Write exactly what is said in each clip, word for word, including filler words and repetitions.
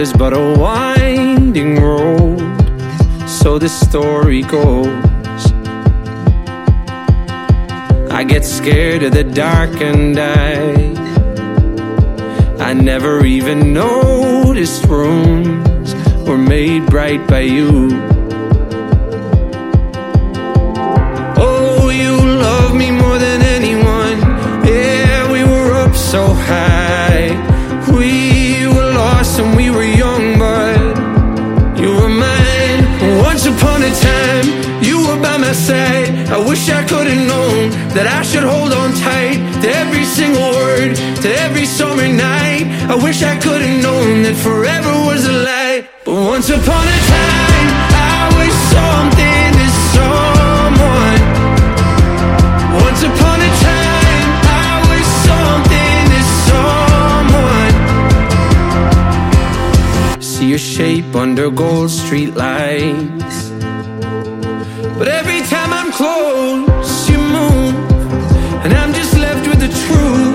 but a winding road, so the story goes. I get scared of the dark and I I never even noticed rooms were made bright by you. Oh, you love me more than anyone. Yeah, we were up so high. We were lost and we were young, but you were mine. Once upon a time, you were by my side. I wish I could have known that I should hold on tight to every single word, to every summer night. I wish I could have known that forever was a lie. But once upon a time, I was something to someone. Once upon a time, I was something to someone. See your shape under gold street lights, but every time I'm close, you move, and I'm just left with the truth.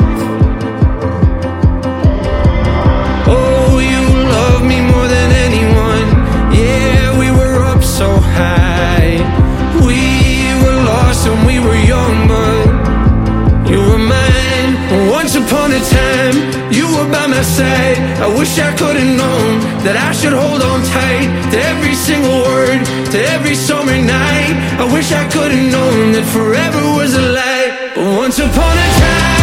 Oh, you love me more than anyone. Yeah, we were up so high. We were lost and we were young, but you were mine. Once upon a time, you were by my side. I wish I could have known that I should hold on tight to every single word, to every summer night. I wish I could have known that forever was a lie. But once upon a time,